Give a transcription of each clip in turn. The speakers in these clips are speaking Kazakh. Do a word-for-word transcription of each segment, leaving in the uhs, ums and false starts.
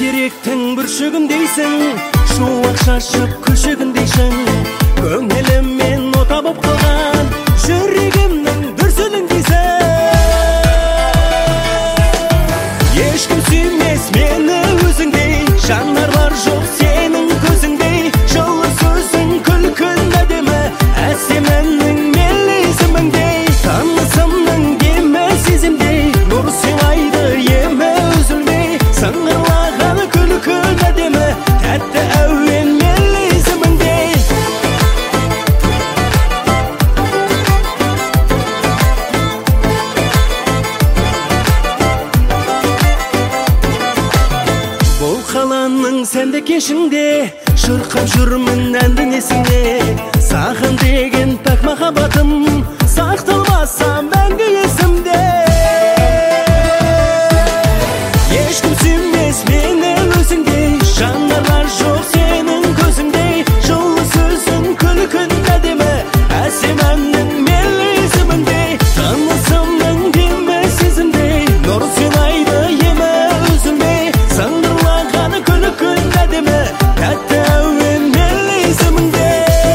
бәйтеректің бүршігіндейсің, шуақ шашып күлшігіндейсің, көңіліммен ота боп қалған жүрегімнің дүрсіліндейсің. Ешкім сүймес мені өзіңдей, жанарлар жоқ сенің көзіңдей, жылы сөзің күлкін әдемі, әсем әнің мелизіміңдей, танысымның демі сезімдей, нұр сыйлайды емі үзілмей, сыңғырлаған күлкін әдемі, тәтті әуен мелизіміңдей. Бұл қаланың сәнді кешінде шырқап жүрмін әндің есіңде, саған деген пәк махаббатым сақталмаса мәңгі есімде. Ешкім сүймес мені өзіңдей, жанарлар жоқ сенің көзіңдей, жылы сөзің күлкін әдемі, әсем әннің мелизіміңдей, танысымның демі сезімдей, нұр сыйлайды емі үзілмей, сыңғырлаған күлкін әдемі, тәтті әуен мелизіміңдей.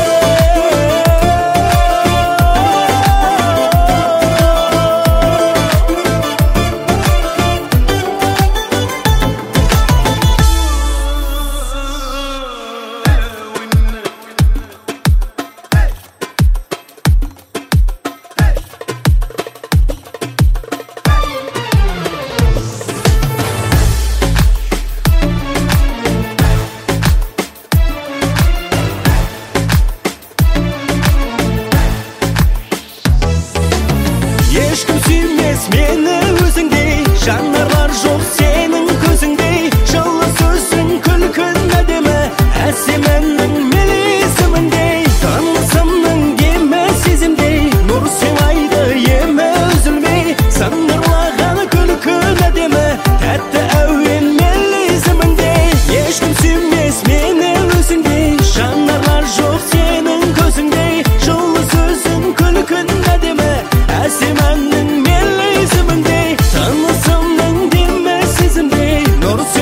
Ешкім сүймес мені өзіңдей, жанарлар жоқ сенің көзіңдей, жылы сөзің күлкін әдемі, әсем әннің мелизіміңдей, танысымның демі сезімдей, нұр сыйлайды емі үзілмей, сыңғырлаған күлкін әдемі, тәтті әуен мелизіміңдей. Ешкім сүймес мені өзіңдей, жанарлар жоқ сенің көзіңдей, жылы сөзің күлкін әдемі, әсем әннің мелизіміңдей, танысымның демі сезімдей, нұр